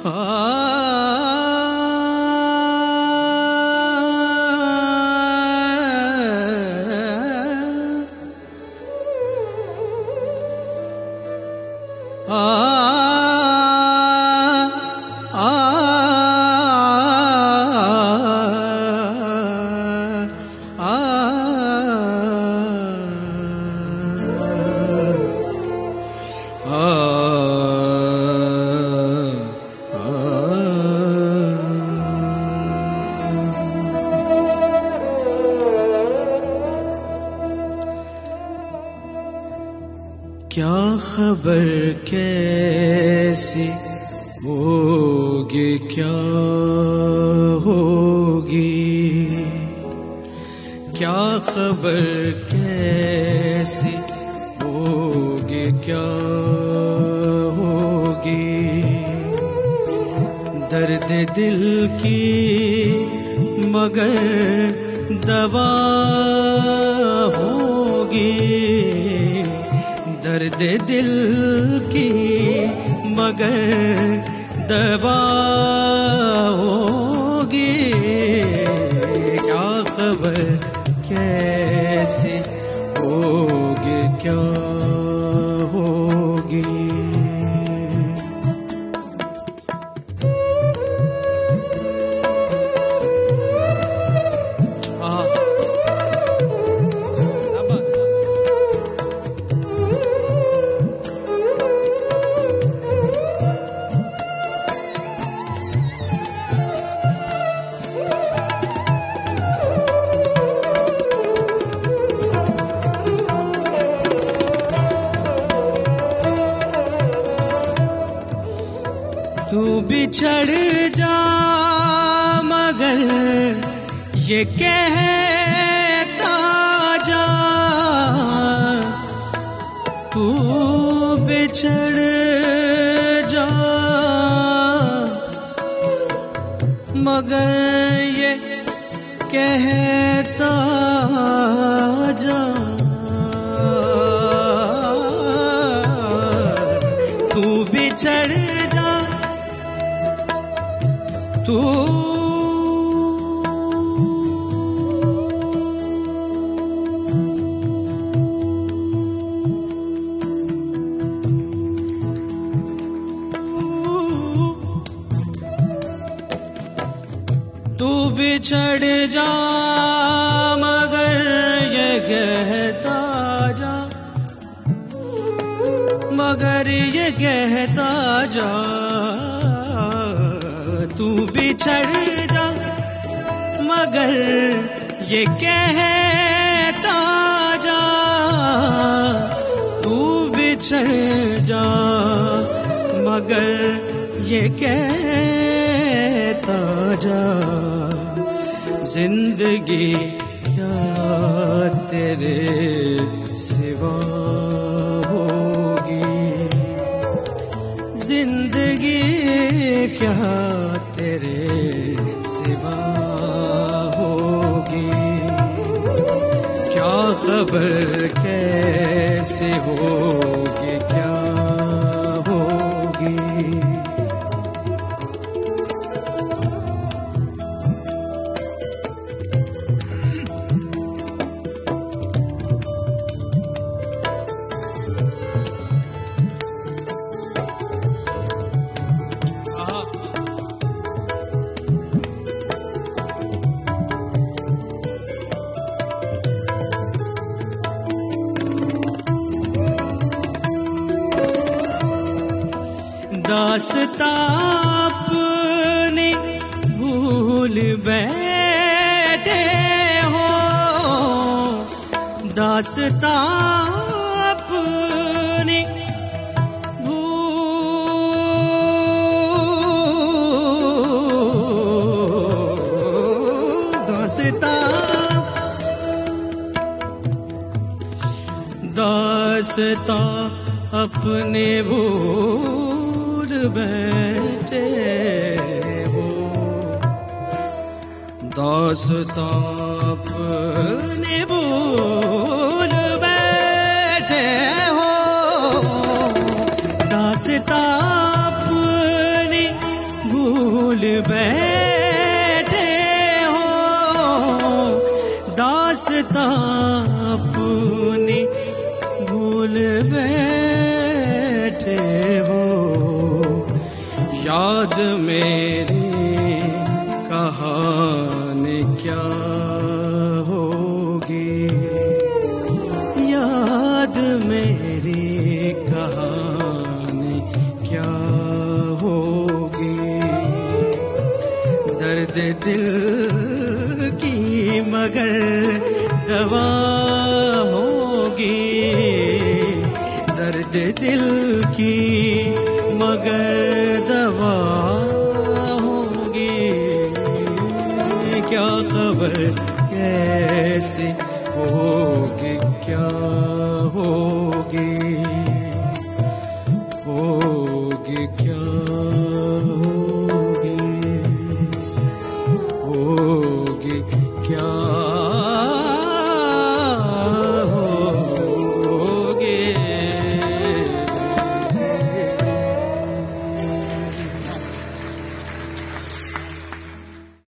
क्या खबर कैसी होगी, क्या होगी, क्या खबर कैसी होगी, क्या होगी। दर्द दिल की मगर दवा होगी, दर्द दिल की मगर दवा होगी। क्या खबर कैसी होगी, क्या होगी। तू बिछड़ जा मगर ये कहता जा, तू बिछड़ जा मगर ये कहता जा। तू बिछड़ जा, तू तू बिछड़ जा मगर ये कहता जा, मगर ये कहता जा। तू बिछड़ जा मगर ये कहता जा, तू बिछड़ जा मगर ये कहता जा। जिंदगी क्या तेरे सिवा होगी, जिंदगी क्या तेरे सिवा होगी। क्या खबर कैसे होगी, क्या होगी। दास्तां अपनी भूल बैठे हो, दास्तां अपनी दास्तां अपने भूल बैठे हो, दास्तां अपने भूल बैठे हो। दास्तां अपनी वास्ता अपनी भूल बैठे हो। याद मेरी कहानी क्या होगी, याद मेरी कहानी क्या होगी। दर्द दिल की मगर दवा होगी, दर्द दिल की मगर दवा होगी। क्या खबर